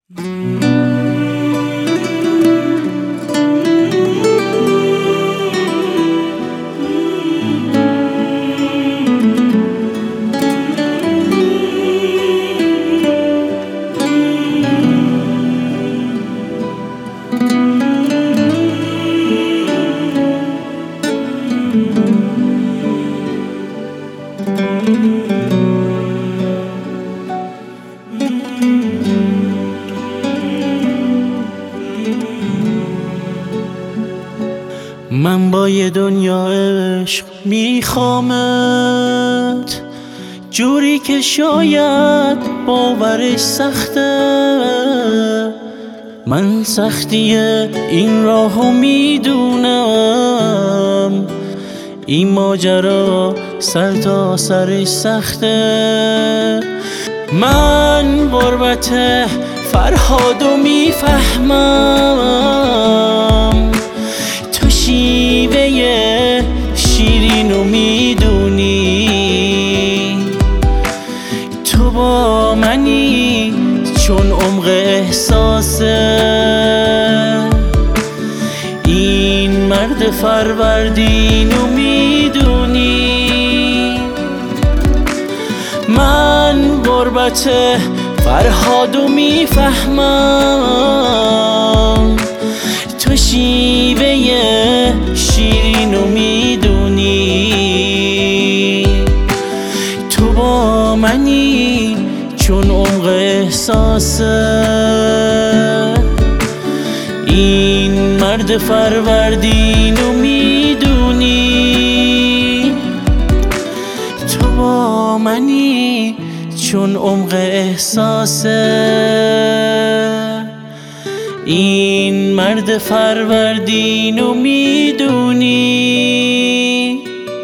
من با یه دنیا عشق میخوامت، جوری که شاید باورش سخته. من سختی این راهو میدونم، این ماجرا سر تا سرش سخته. من غربت فرهادو میفهمم، تو شیوه شیرینو میدونی. تو با منی چون عمق احساسه، این مرد فروردینو میدونی. من غربت فرهادو میفهمم، تو شیوه شیرینو میدونی. تو با منی چون عمق احساسه، این مرد فروردینو میدونی. تو با منی چون عمق احساسه، این مرد فروردینو میدونی.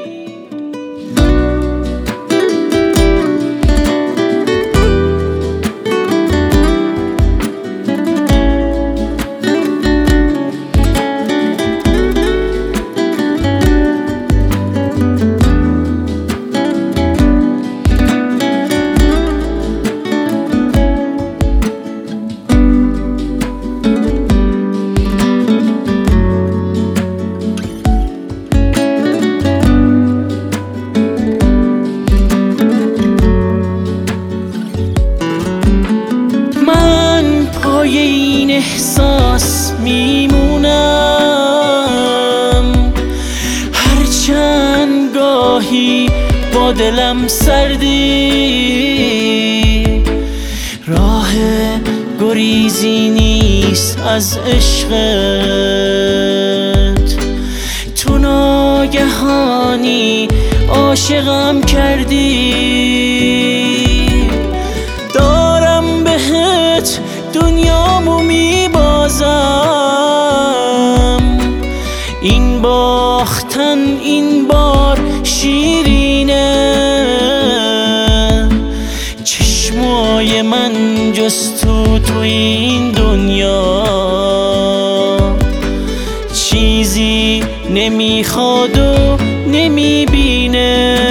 این احساس میمونم، هرچند گاهی با دلم سردی. راه گریزی نیست از عشقت، تو ناگهانی عاشقم کردی. دارم بهت دنیامو میبازم، این باختن این بار شیرینه. چشمای من جز تو این دنیا چیزی نمیخواد و نمیبینه.